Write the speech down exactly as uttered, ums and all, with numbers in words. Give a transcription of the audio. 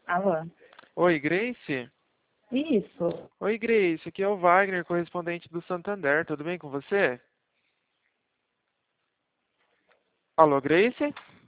Alô? Oi, Grace? Isso. Oi, Grace. Aqui é o Wagner, correspondente do Santander. Tudo bem com você? Alô, Grace?